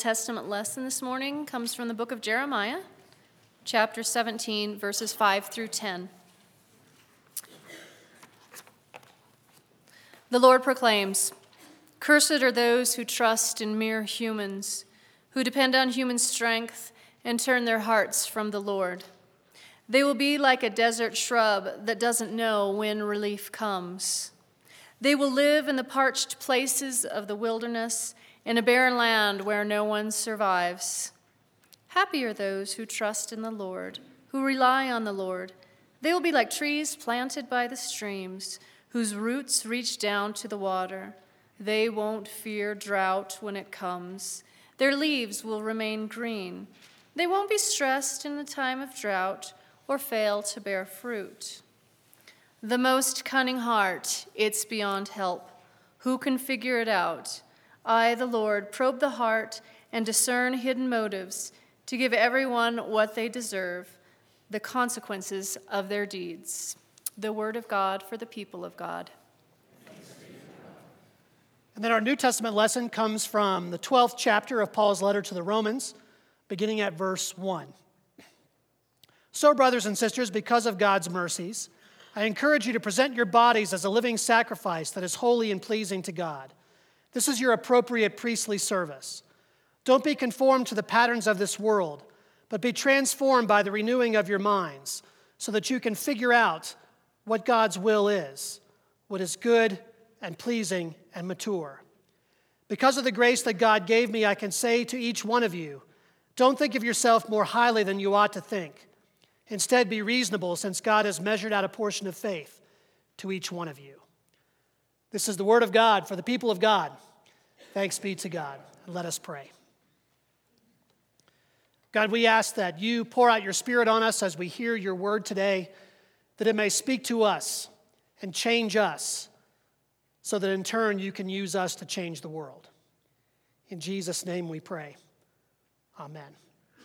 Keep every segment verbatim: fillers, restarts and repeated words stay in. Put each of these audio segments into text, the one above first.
Testament lesson this morning comes from the book of Jeremiah, chapter seventeen, verses five through ten. The Lord proclaims, "Cursed are those who trust in mere humans, who depend on human strength and turn their hearts from the Lord. They will be like a desert shrub that doesn't know when relief comes. They will live in the parched places of the wilderness, in a barren land where no one survives. Happy are those who trust in the Lord, who rely on the Lord. They will be like trees planted by the streams, whose roots reach down to the water. They won't fear drought when it comes. Their leaves will remain green. They won't be stressed in the time of drought or fail to bear fruit. The most cunning heart, it's beyond help. Who can figure it out? I, the Lord, probe the heart and discern hidden motives to give everyone what they deserve, the consequences of their deeds." The word of God for the people of God. And then our New Testament lesson comes from the twelfth chapter of Paul's letter to the Romans, beginning at verse one. "So, brothers and sisters, because of God's mercies, I encourage you to present your bodies as a living sacrifice that is holy and pleasing to God. This is your appropriate priestly service. Don't be conformed to the patterns of this world, but be transformed by the renewing of your minds, so that you can figure out what God's will is, what is good and pleasing and mature. Because of the grace that God gave me, I can say to each one of you, don't think of yourself more highly than you ought to think. Instead, be reasonable, since God has measured out a portion of faith to each one of you." This is the word of God for the people of God. Thanks be to God. Let us pray. God, we ask that you pour out your Spirit on us as we hear your word today, that it may speak to us and change us, so that in turn you can use us to change the world. In Jesus' name we pray. Amen.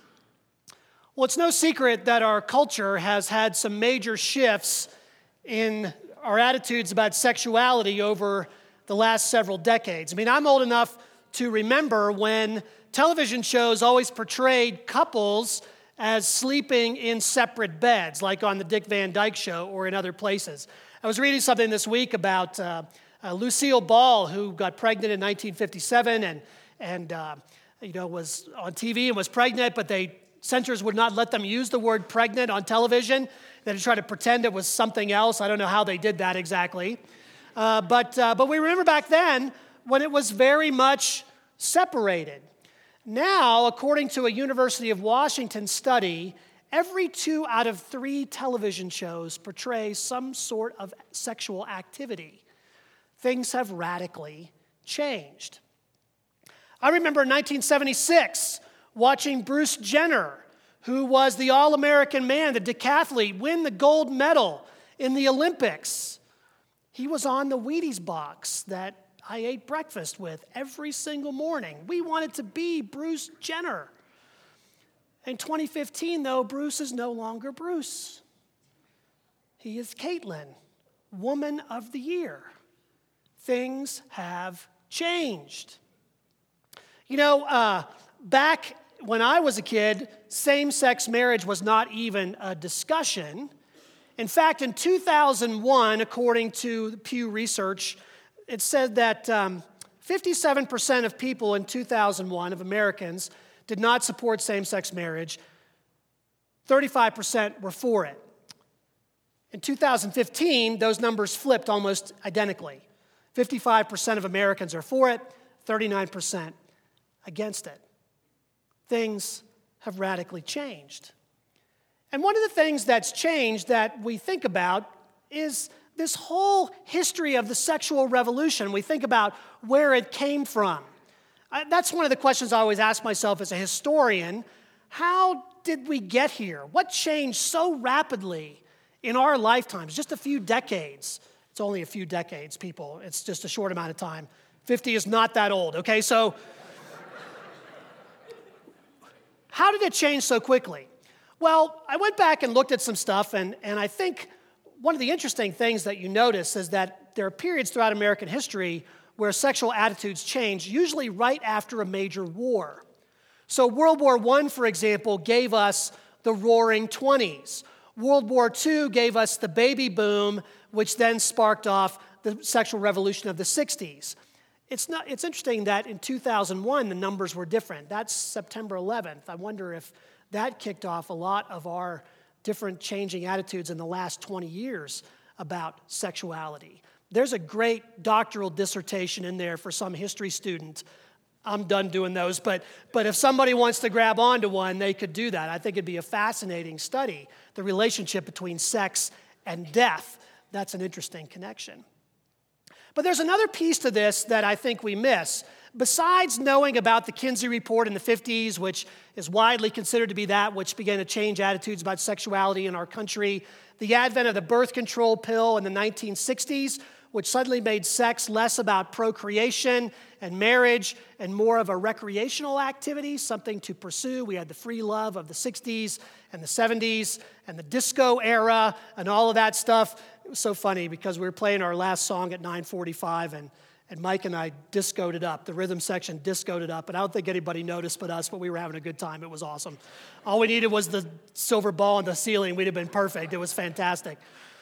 Well, it's no secret that our culture has had some major shifts in our attitudes about sexuality over the last several decades. I mean, I'm old enough to remember when television shows always portrayed couples as sleeping in separate beds, like on the Dick Van Dyke Show or in other places. I was reading something this week about uh, uh, Lucille Ball, who got pregnant in nineteen fifty-seven and, and uh, you know, was on T V and was pregnant, but they censors would not let them use the word pregnant on television. They tried to pretend it was something else. I don't know how they did that exactly. Uh, but, uh, but we remember back then when it was very much separated. Now, according to a University of Washington study, every two out of three television shows portray some sort of sexual activity. Things have radically changed. I remember in nineteen seventy-six watching Bruce Jenner, who was the All-American man, the decathlete, win the gold medal in the Olympics. He was on the Wheaties box that I ate breakfast with every single morning. We wanted to be Bruce Jenner. In twenty fifteen, though, Bruce is no longer Bruce. He is Caitlyn, Woman of the Year. Things have changed. You know, uh, back when I was a kid, same-sex marriage was not even a discussion. In fact, in two thousand one, according to Pew Research, it said that um, fifty-seven percent of people in two thousand one, of Americans, did not support same-sex marriage. thirty-five percent were for it. In two thousand fifteen, those numbers flipped almost identically. fifty-five percent of Americans are for it, thirty-nine percent against it. Things have radically changed. And one of the things that's changed that we think about is this whole history of the sexual revolution. We think about where it came from. I, that's one of the questions I always ask myself as a historian. How did we get here? What changed so rapidly in our lifetimes? Just a few decades. It's only a few decades, people. It's just a short amount of time. fifty is not that old, okay? So how did it change so quickly? Well, I went back and looked at some stuff, and, and I think one of the interesting things that you notice is that there are periods throughout American history where sexual attitudes change, usually right after a major war. So World War One, for example, gave us the Roaring Twenties. World War Two gave us the baby boom, which then sparked off the sexual revolution of the sixties. It's not, it's interesting that in two thousand one, the numbers were different. That's September eleventh. I wonder if that kicked off a lot of our different changing attitudes in the last twenty years about sexuality. There's a great doctoral dissertation in there for some history student. I'm done doing those, but, but if somebody wants to grab onto one, they could do that. I think it'd be a fascinating study, the relationship between sex and death. That's an interesting connection. But there's another piece to this that I think we miss. Besides knowing about the Kinsey Report in the fifties, which is widely considered to be that which began to change attitudes about sexuality in our country, the advent of the birth control pill in the nineteen sixties, which suddenly made sex less about procreation and marriage and more of a recreational activity, something to pursue. We had the free love of the sixties and the seventies and the disco era and all of that stuff. It was so funny because we were playing our last song at nine forty-five and, and Mike and I discoed it up. The rhythm section discoed it up. And I don't think anybody noticed but us, but we were having a good time. It was awesome. All we needed was the silver ball on the ceiling. We'd have been perfect. It was fantastic.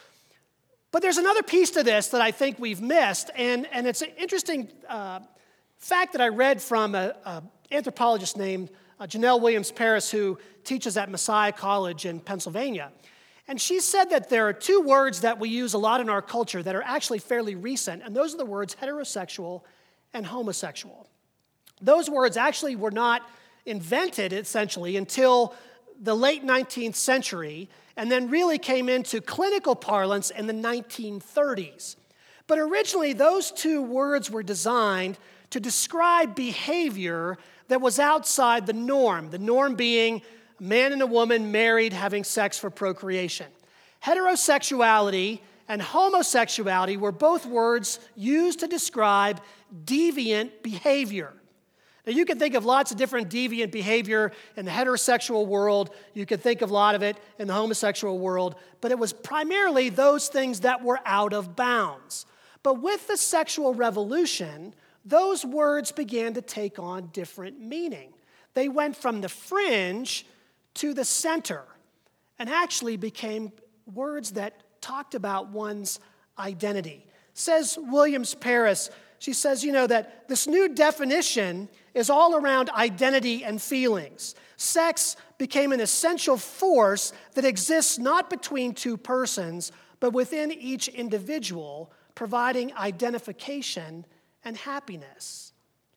But there's another piece to this that I think we've missed, and, and it's an interesting uh, fact that I read from an anthropologist named uh, Janelle Williams-Paris, who teaches at Messiah College in Pennsylvania. And she said that there are two words that we use a lot in our culture that are actually fairly recent, and those are the words heterosexual and homosexual. Those words actually were not invented, essentially, until the late nineteenth century, and then really came into clinical parlance in the nineteen thirties. But originally, those two words were designed to describe behavior that was outside the norm, the norm being a man and a woman married having sex for procreation. Heterosexuality and homosexuality were both words used to describe deviant behavior. Now, you can think of lots of different deviant behavior in the heterosexual world. You can think of a lot of it in the homosexual world. But it was primarily those things that were out of bounds. But with the sexual revolution, those words began to take on different meaning. They went from the fringe to the center and actually became words that talked about one's identity. Says Williams-Paris, she says, you know, that this new definition is all around identity and feelings. Sex became an essential force that exists not between two persons, but within each individual, providing identification and happiness.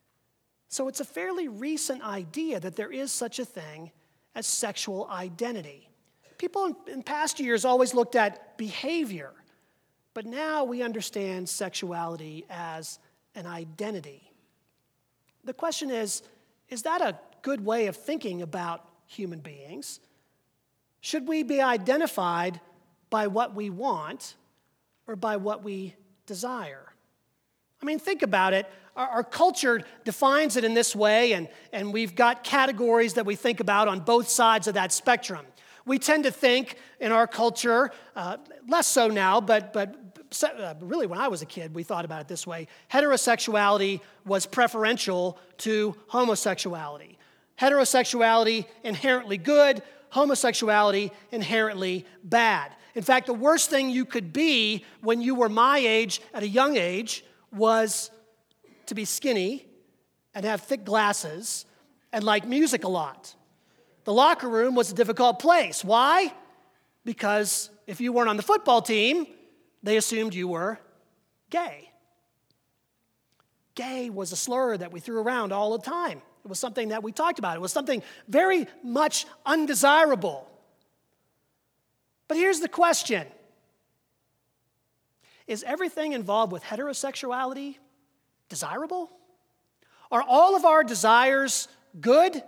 So it's a fairly recent idea that there is such a thing as sexual identity. People in, in past years always looked at behavior, but now we understand sexuality as an identity. The question is, is that a good way of thinking about human beings? Should we be identified by what we want or by what we desire? I mean, think about it. Our, our culture defines it in this way, and, and we've got categories that we think about on both sides of that spectrum. We tend to think in our culture, uh, less so now, but, but uh, really when I was a kid, we thought about it this way. Heterosexuality was preferential to homosexuality. Heterosexuality inherently good, homosexuality inherently bad. In fact, the worst thing you could be when you were my age at a young age was to be skinny and have thick glasses and like music a lot. The locker room was a difficult place. Why? Because if you weren't on the football team, they assumed you were gay. Gay was a slur that we threw around all the time. It was something that we talked about. It was something very much undesirable. But here's the question. Is everything involved with heterosexuality desirable? Are all of our desires good?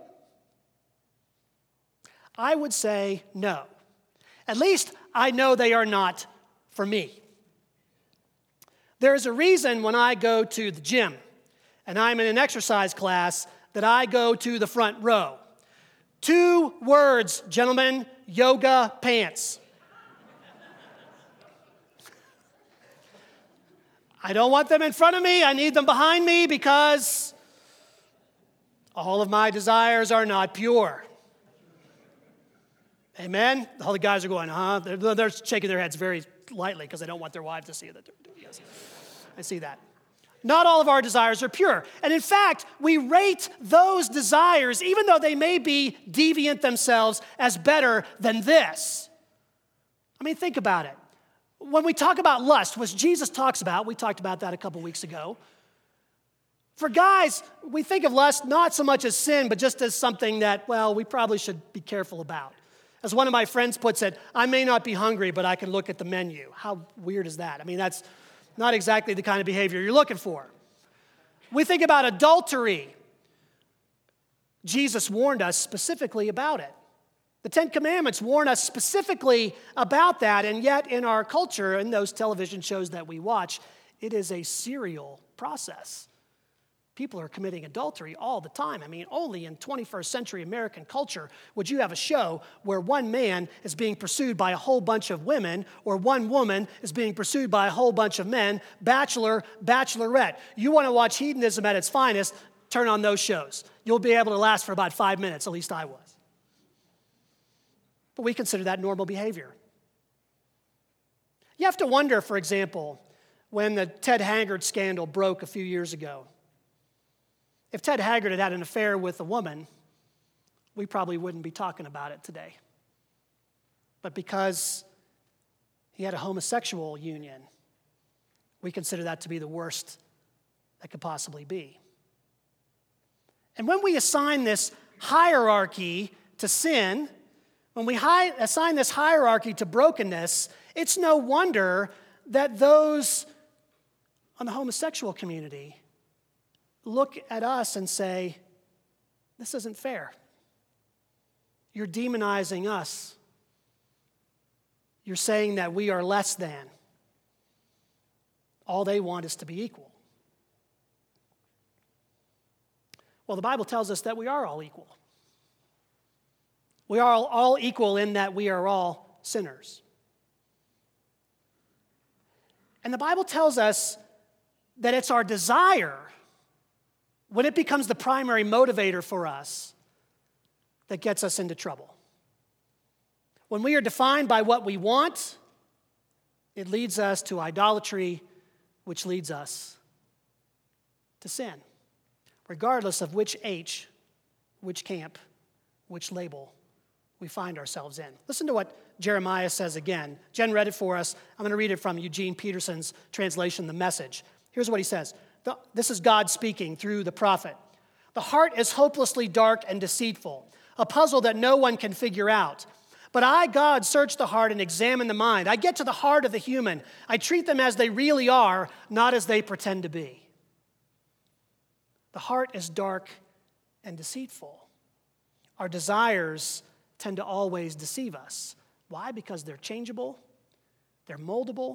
I would say no. At least I know they are not for me. There's a reason when I go to the gym and I'm in an exercise class that I go to the front row. Two words, gentlemen, yoga pants. I don't want them in front of me. I need them behind me because all of my desires are not pure. Amen? All the guys are going, huh? They're, they're shaking their heads very lightly because they don't want their wives to see that they're doing this. I see that. Not all of our desires are pure. And in fact, we rate those desires, even though they may be deviant themselves, as better than this. I mean, think about it. When we talk about lust, which Jesus talks about, we talked about that a couple weeks ago. For guys, we think of lust not so much as sin, but just as something that, well, we probably should be careful about. As one of my friends puts it, I may not be hungry, but I can look at the menu. How weird is that? I mean, that's not exactly the kind of behavior you're looking for. We think about adultery. Jesus warned us specifically about it. The Ten Commandments warn us specifically about that, and yet in our culture, in those television shows that we watch, it is a serial process. People are committing adultery all the time. I mean, only in twenty-first century American culture would you have a show where one man is being pursued by a whole bunch of women, or one woman is being pursued by a whole bunch of men, bachelor, bachelorette. You want to watch hedonism at its finest, turn on those shows. You'll be able to last for about five minutes, at least I was. But we consider that normal behavior. You have to wonder, for example, when the Ted Haggard scandal broke a few years ago. If Ted Haggard had had an affair with a woman, we probably wouldn't be talking about it today. But because he had a homosexual union, we consider that to be the worst that could possibly be. And when we assign this hierarchy to sin, when we hi- assign this hierarchy to brokenness, it's no wonder that those on the homosexual community look at us and say, this isn't fair. You're demonizing us. You're saying that we are less than. All they want is to be equal. Well, the Bible tells us that we are all equal. We are all equal in that we are all sinners. And the Bible tells us that it's our desire, when it becomes the primary motivator for us, that gets us into trouble. When we are defined by what we want, it leads us to idolatry, which leads us to sin, regardless of which H, which camp, which label we find ourselves in. Listen to what Jeremiah says again. Jen read it for us. I'm going to read it from Eugene Peterson's translation, The Message. Here's what he says. The, this is God speaking through the prophet. The heart is hopelessly dark and deceitful, a puzzle that no one can figure out. But I, God, search the heart and examine the mind. I get to the heart of the human. I treat them as they really are, not as they pretend to be. The heart is dark and deceitful. Our desires tend to always deceive us. Why? Because they're changeable, they're moldable.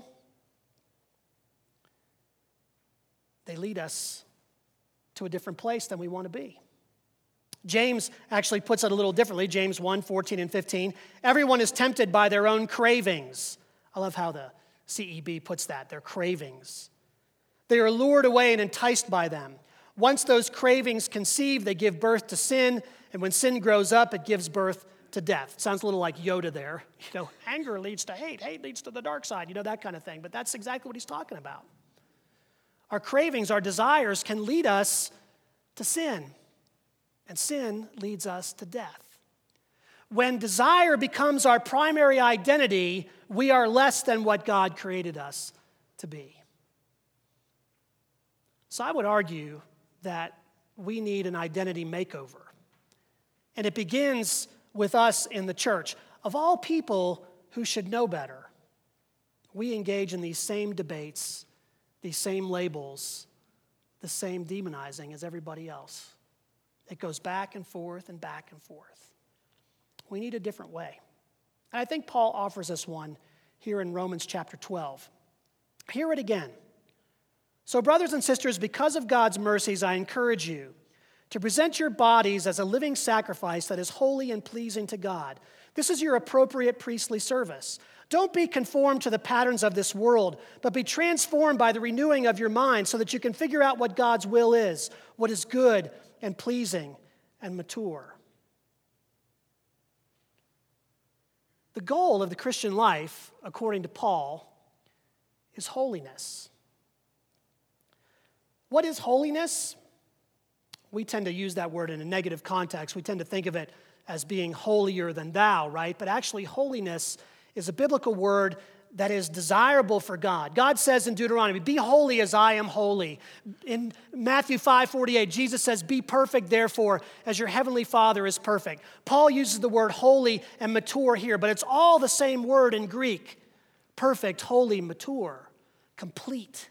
They lead us to a different place than we want to be. James actually puts it a little differently. James one, fourteen and fifteen. Everyone is tempted by their own cravings. I love how the C E B puts that, their cravings. They are lured away and enticed by them. Once those cravings conceive, they give birth to sin, and when sin grows up, it gives birth to death. It sounds a little like Yoda there. You know, anger leads to hate, hate leads to the dark side, you know, that kind of thing. But that's exactly what he's talking about. Our cravings, our desires can lead us to sin, and sin leads us to death. When desire becomes our primary identity, we are less than what God created us to be. So I would argue that we need an identity makeover. And it begins with us in the church. Of all people who should know better, we engage in these same debates, these same labels, the same demonizing as everybody else. It goes back and forth and back and forth. We need a different way. And I think Paul offers us one here in Romans chapter twelve. Hear it again. So, brothers and sisters, because of God's mercies, I encourage you to present your bodies as a living sacrifice that is holy and pleasing to God. This is your appropriate priestly service. Don't be conformed to the patterns of this world, but be transformed by the renewing of your mind so that you can figure out what God's will is, what is good and pleasing and mature. The goal of the Christian life, according to Paul, is holiness. What is holiness? We tend to use that word in a negative context. We tend to think of it as being holier than thou, right? But actually, holiness is a biblical word that is desirable for God. God says in Deuteronomy, be holy as I am holy. In Matthew five forty-eight, Jesus says, be perfect, therefore, as your heavenly Father is perfect. Paul uses the word holy and mature here, but it's all the same word in Greek. Perfect, holy, mature, complete.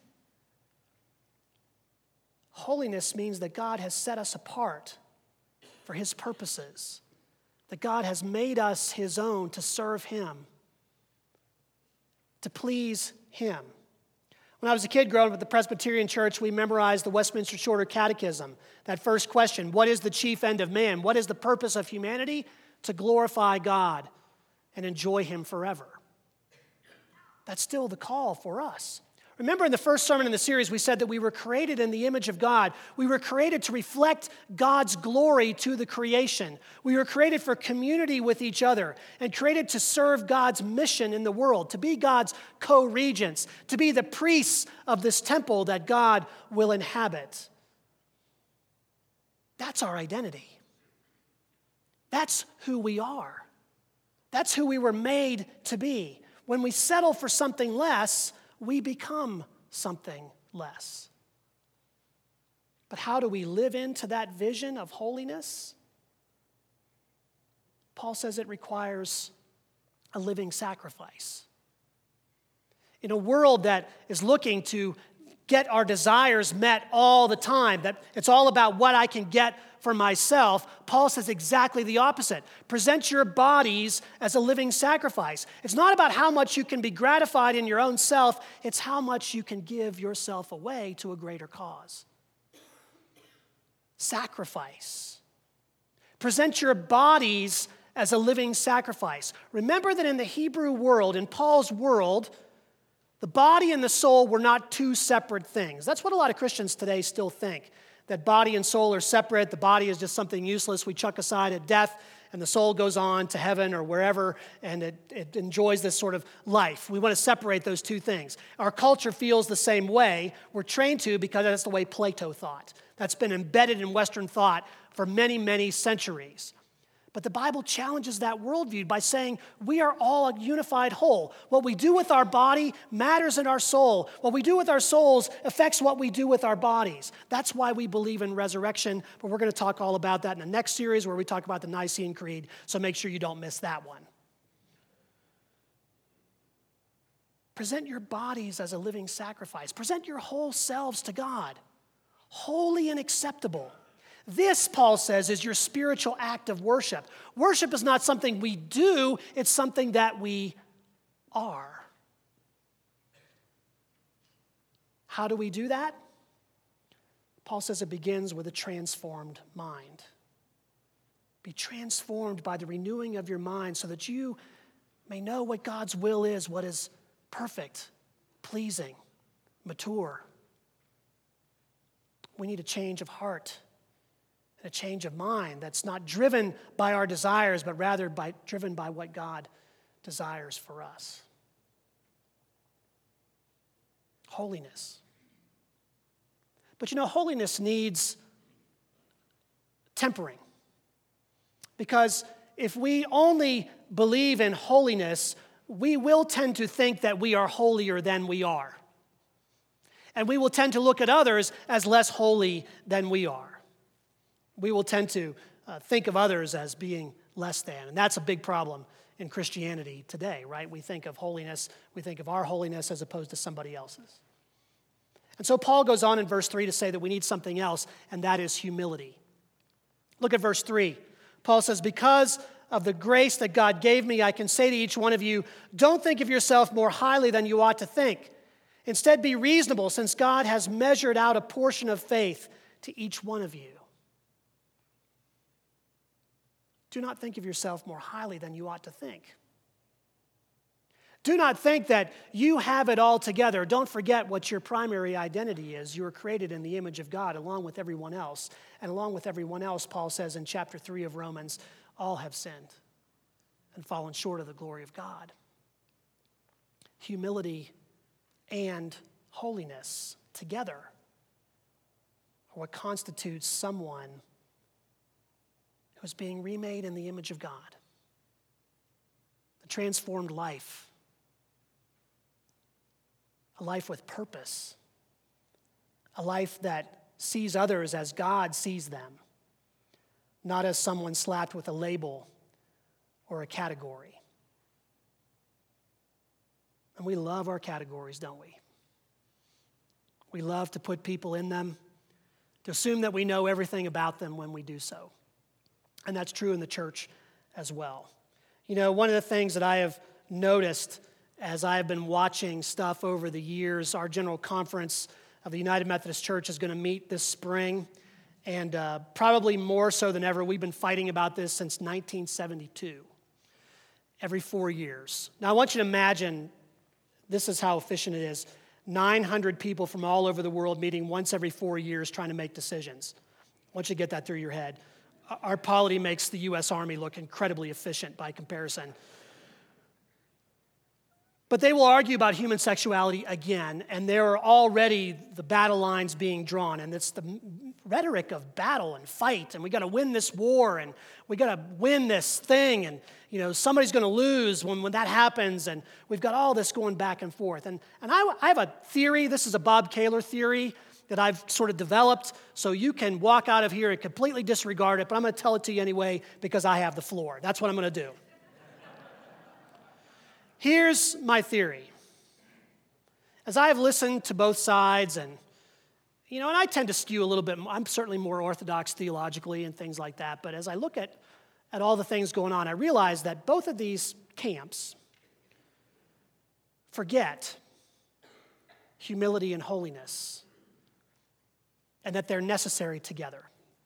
Holiness means that God has set us apart for his purposes, that God has made us his own to serve him, to please him. When I was a kid growing up at the Presbyterian Church, we memorized the Westminster Shorter Catechism. That first question, what is the chief end of man? What is the purpose of humanity? To glorify God and enjoy him forever. That's still the call for us. Remember in the first sermon in the series, we said that we were created in the image of God. We were created to reflect God's glory to the creation. We were created for community with each other and created to serve God's mission in the world, to be God's co-regents, to be the priests of this temple that God will inhabit. That's our identity. That's who we are. That's who we were made to be. When we settle for something less, we become something less. But how do we live into that vision of holiness? Paul says it requires a living sacrifice. In a world that is looking to get our desires met all the time, that it's all about what I can get for myself, Paul says exactly the opposite. Present your bodies as a living sacrifice. It's not about how much you can be gratified in your own self, it's how much you can give yourself away to a greater cause. Sacrifice. Present your bodies as a living sacrifice. Remember that in the Hebrew world, in Paul's world, the body and the soul were not two separate things. That's what a lot of Christians today still think, that body and soul are separate. The body is just something useless we chuck aside at death, and the soul goes on to heaven or wherever, and it, it enjoys this sort of life. We want to separate those two things. Our culture feels the same way. We're trained to because that's the way Plato thought. That's been embedded in Western thought for many, many centuries. But the Bible challenges that worldview by saying we are all a unified whole. What we do with our body matters in our soul. What we do with our souls affects what we do with our bodies. That's why we believe in resurrection, but we're going to talk all about that in the next series where we talk about the Nicene Creed, so make sure you don't miss that one. Present your bodies as a living sacrifice. Present your whole selves to God, holy and acceptable. This, Paul says, is your spiritual act of worship. Worship is not something we do, it's something that we are. How do we do that? Paul says it begins with a transformed mind. Be transformed by the renewing of your mind so that you may know what God's will is, what is perfect, pleasing, mature. We need a change of heart. A change of mind that's not driven by our desires, but rather by, driven by what God desires for us. Holiness. But you know, holiness needs tempering. Because if we only believe in holiness, we will tend to think that we are holier than we are. And we will tend to look at others as less holy than we are. We will tend to uh, think of others as being less than. And that's a big problem in Christianity today, right? We think of holiness, we think of our holiness as opposed to somebody else's. And so Paul goes on in verse three to say that we need something else, and that is humility. Look at verse three. Paul says, because of the grace that God gave me, I can say to each one of you, don't think of yourself more highly than you ought to think. Instead, be reasonable, since God has measured out a portion of faith to each one of you. Do not think of yourself more highly than you ought to think. Do not think that you have it all together. Don't forget what your primary identity is. You are created in the image of God along with everyone else. And along with everyone else, Paul says in chapter three of Romans, all have sinned and fallen short of the glory of God. Humility and holiness together are what constitutes someone who is being remade in the image of God. A transformed life. A life with purpose. A life that sees others as God sees them, not as someone slapped with a label or a category. And we love our categories, don't we? We love to put people in them, to assume that we know everything about them when we do so. And that's true in the church as well. You know, one of the things that I have noticed as I have been watching stuff over the years, our General Conference of the United Methodist Church is going to meet this spring, and uh, probably more so than ever, we've been fighting about this since nineteen seventy-two, every four years. Now, I want you to imagine, this is how efficient it is, nine hundred people from all over the world meeting once every four years trying to make decisions. I want you to get that through your head. Our polity makes the U S Army look incredibly efficient by comparison. But they will argue about human sexuality again, and there are already the battle lines being drawn, and it's the rhetoric of battle and fight, and we got to win this war, and we got to win this thing, and you know somebody's going to lose when, when that happens, and we've got all this going back and forth. And, and I, I have a theory, this is a Bob Kaler theory that I've sort of developed, so you can walk out of here and completely disregard it, but I'm going to tell it to you anyway because I have the floor. That's what I'm going to do. Here's my theory. As I have listened to both sides, and you know, and I tend to skew a little bit, I'm certainly more orthodox theologically and things like that, but as I look at, at all the things going on, I realize that both of these camps forget humility and holiness, and that they're necessary together.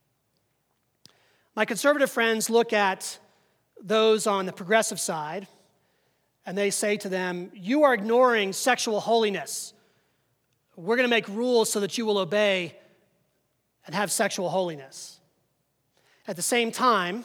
My conservative friends look at those on the progressive side, and they say to them, you are ignoring sexual holiness. We're going to make rules so that you will obey and have sexual holiness. At the same time,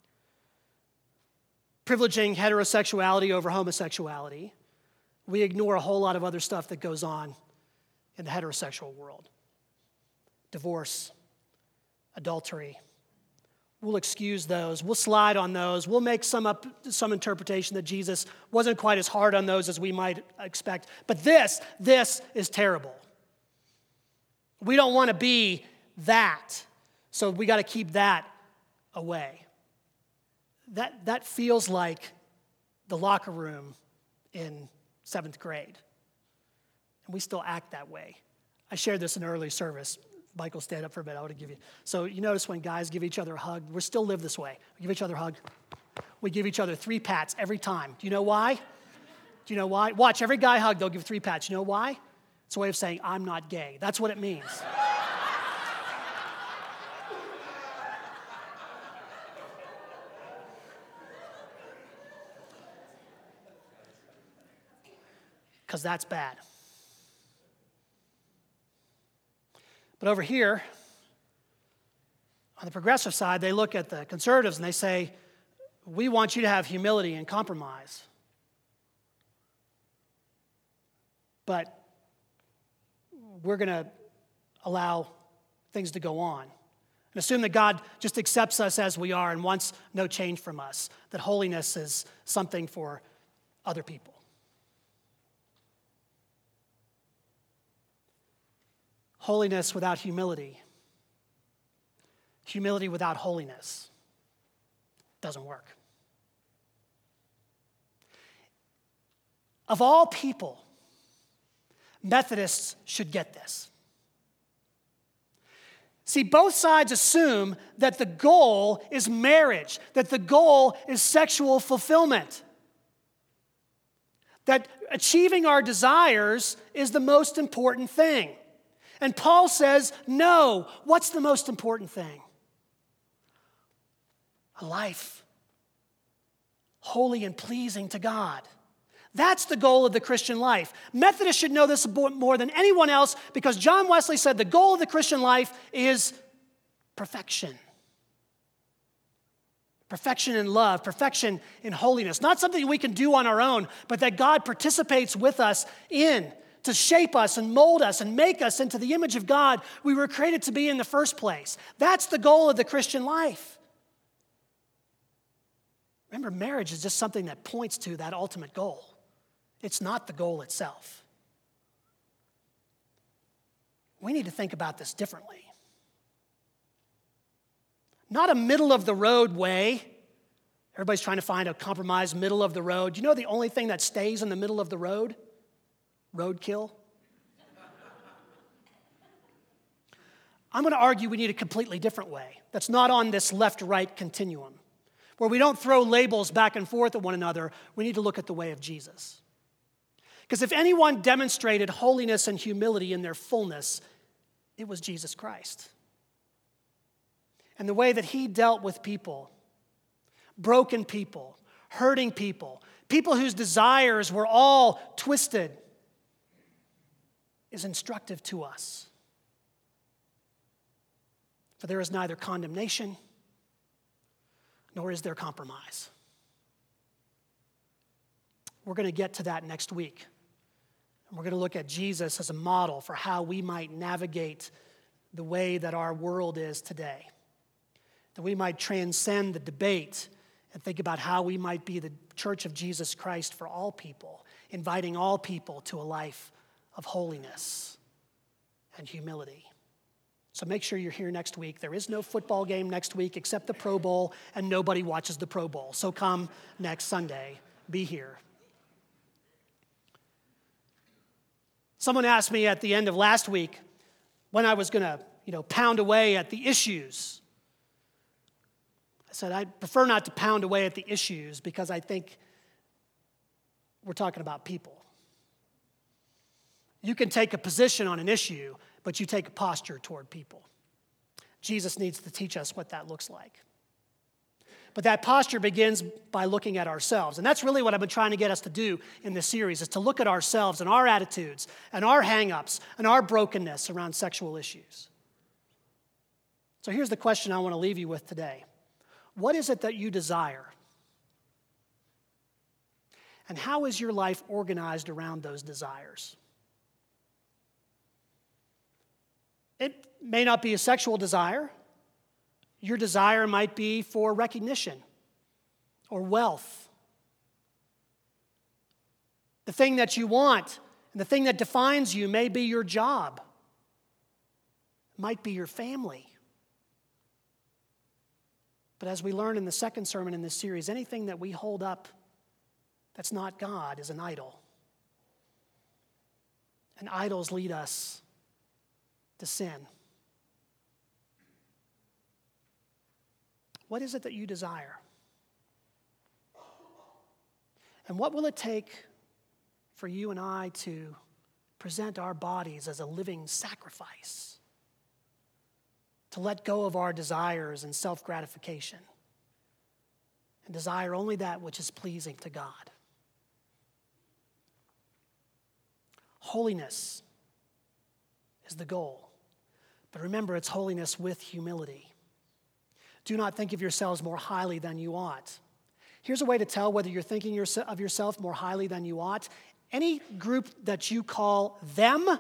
privileging heterosexuality over homosexuality, we ignore a whole lot of other stuff that goes on in the heterosexual world. Divorce, adultery. We'll excuse those. We'll slide on those. We'll make some up, some interpretation that Jesus wasn't quite as hard on those as we might expect. But this, this is terrible. We don't want to be that. So we got to keep that away. That, that feels like the locker room in seventh grade. And we still act that way. I shared this in early service. Michael, stand up for a minute. I want to give you. So you notice when guys give each other a hug, we still live this way. We give each other a hug. We give each other three pats every time. Do you know why? Do you know why? Watch, every guy hug, they'll give three pats. You know why? It's a way of saying, I'm not gay. That's what it means. Because that's bad. But over here, on the progressive side, they look at the conservatives and they say, we want you to have humility and compromise. But we're going to allow things to go on. And assume that God just accepts us as we are and wants no change from us. That holiness is something for other people. Holiness without humility. Humility without holiness. Doesn't work. Of all people, Methodists should get this. See, both sides assume that the goal is marriage, that the goal is sexual fulfillment, that achieving our desires is the most important thing. And Paul says, no, what's the most important thing? A life holy and pleasing to God. That's the goal of the Christian life. Methodists should know this more than anyone else because John Wesley said the goal of the Christian life is perfection. Perfection in love, perfection in holiness. Not something we can do on our own, but that God participates with us in to shape us and mold us and make us into the image of God we were created to be in the first place. That's the goal of the Christian life. Remember, marriage is just something that points to that ultimate goal. It's not the goal itself. We need to think about this differently. Not a middle-of-the-road way. Everybody's trying to find a compromise middle of the road. You know the only thing that stays in the middle of the road? Roadkill. I'm going to argue we need a completely different way that's not on this left-right continuum, where we don't throw labels back and forth at one another. We need to look at the way of Jesus. Because if anyone demonstrated holiness and humility in their fullness, it was Jesus Christ. And the way that he dealt with people, broken people, hurting people, people whose desires were all twisted, is instructive to us. For there is neither condemnation nor is there compromise. We're going to get to that next week. And we're going to look at Jesus as a model for how we might navigate the way that our world is today. That we might transcend the debate and think about how we might be the church of Jesus Christ for all people, inviting all people to a life of holiness and humility. So make sure you're here next week. There is no football game next week except the Pro Bowl, and nobody watches the Pro Bowl. So come next Sunday. Be here. Someone asked me at the end of last week when I was going to, you know, pound away at the issues. I said I'd prefer not to pound away at the issues because I think we're talking about people. You can take a position on an issue, but you take a posture toward people. Jesus needs to teach us what that looks like. But that posture begins by looking at ourselves. And that's really what I've been trying to get us to do in this series, is to look at ourselves and our attitudes and our hang-ups and our brokenness around sexual issues. So here's the question I want to leave you with today. What is it that you desire? And how is your life organized around those desires? It may not be a sexual desire. Your desire might be for recognition or wealth. The thing that you want and the thing that defines you may be your job. It might be your family. But as we learn in the second sermon in this series, anything that we hold up that's not God is an idol. And idols lead us to sin. What is it that you desire? And what will it take for you and I to present our bodies as a living sacrifice? To let go of our desires and self-gratification and desire only that which is pleasing to God. Holiness is the goal. But remember, it's holiness with humility. Do not think of yourselves more highly than you ought. Here's a way to tell whether you're thinking of yourself more highly than you ought. Any group that you call them, there's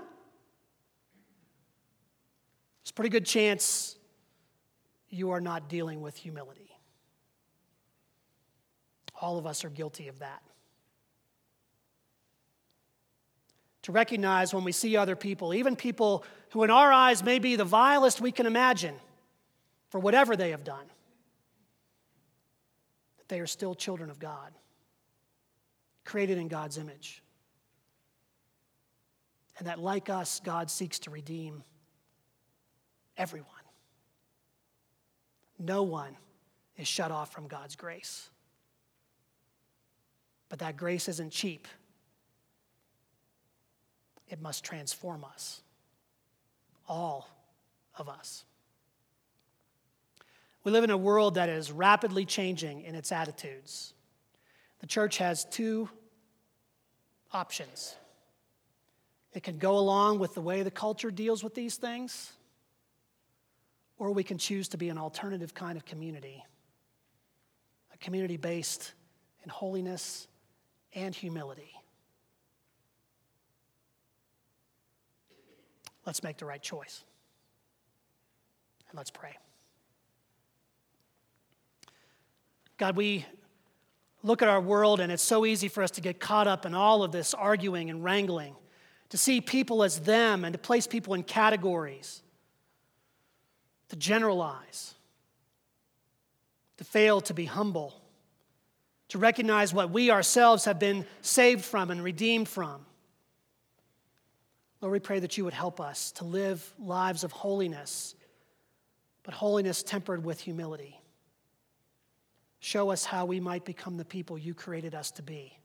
a pretty good chance you are not dealing with humility. All of us are guilty of that. To recognize when we see other people, even people who in our eyes may be the vilest we can imagine, for whatever they have done, that they are still children of God, created in God's image. And that like us, God seeks to redeem everyone. No one is shut off from God's grace. But that grace isn't cheap. It must transform us, all of us. We live in a world that is rapidly changing in its attitudes. The church has two options. It can go along with the way the culture deals with these things, or we can choose to be an alternative kind of community, a community based in holiness and humility. Let's make the right choice. And let's pray. God, we look at our world, and it's so easy for us to get caught up in all of this arguing and wrangling, to see people as them and to place people in categories, to generalize, to fail to be humble, to recognize what we ourselves have been saved from and redeemed from. Lord, we pray that you would help us to live lives of holiness, but holiness tempered with humility. Show us how we might become the people you created us to be.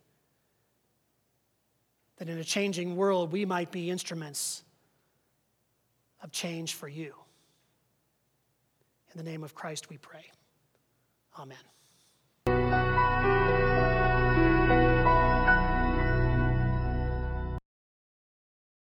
That in a changing world, we might be instruments of change for you. In the name of Christ we pray. Amen.